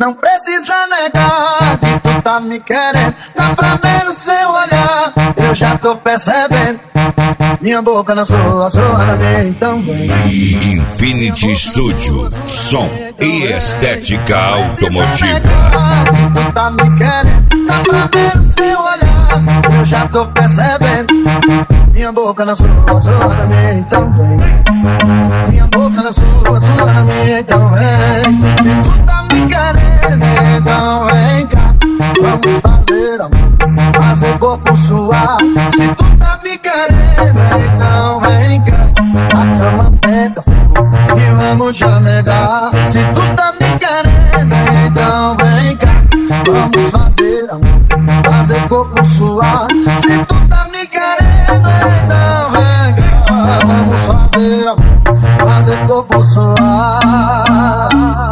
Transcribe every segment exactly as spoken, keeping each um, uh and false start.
Não precisa negar que tu tá me querendo. Dá pra ver no seu olhar, eu já tô percebendo. Minha boca na sua, sua na minha, então vem. Infinity Studio, som e estética automotiva. Que tu tá me querendo, dá pra ver no seu olhar, eu já tô percebendo. Minha boca na sua, sua na minha, então vem. Minha boca na sua, sua na minha, então vem. Se tu tá me querendo, então vem cá. Vamos fazer amor, fazer corpo suar. Se tu tá me querendo, então vem cá. A cama pega fogo e vamos chamegar. Se tu tá me querendo, então vem cá. Vamos fazer amor, fazer corpo suar. Se tu tá me querendo, então vem cá. Vamos fazer amor, fazer corpo suar.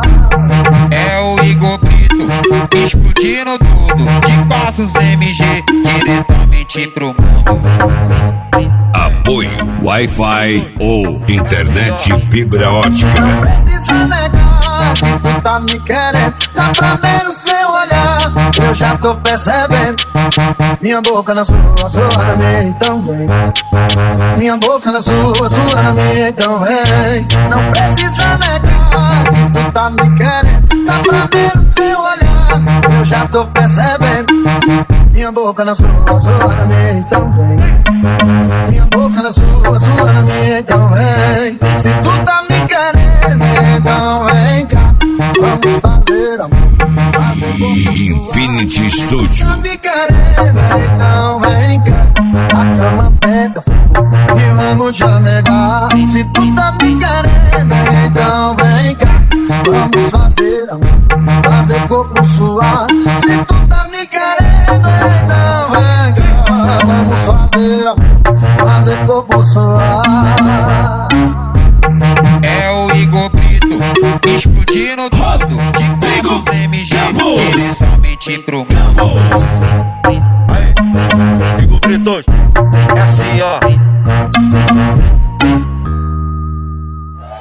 É o Igor Brito, explodindo tudo. De passos M G, diretamente pro mundo. Apoio Wi-Fi ou internet fibra ótica. Não precisa negar que tu tá me querendo. Dá pra ver no seu olhar, eu já tô percebendo. Minha boca na sua, sua na minha, então vem. Minha boca na sua, sua na minha, então vem. Não precisa negar que tu tá me querendo. Dá pra ver no seu olhar, eu já tô percebendo. Minha boca na sua, sua na minha, então vem. Minha boca na sua, sua na minha, então vem. Se tu tá me querendo, então vem cá. Vamos fazer amor, fazer corpo. Infinity Studio. Tá me querendo, então vem cá. A cama pega fogo e vamos chamegar. Se tu tá me querendo, então vem cá. Vamos fazer amor, fazer corpo suar. Se tu tá me querendo, então vem cá. Vamos fazer amor, fazer corpo suar. É o Igor Brito, explodindo tudo. De passos M G, diretamente pro mundo. Igor Brito, é assim ó.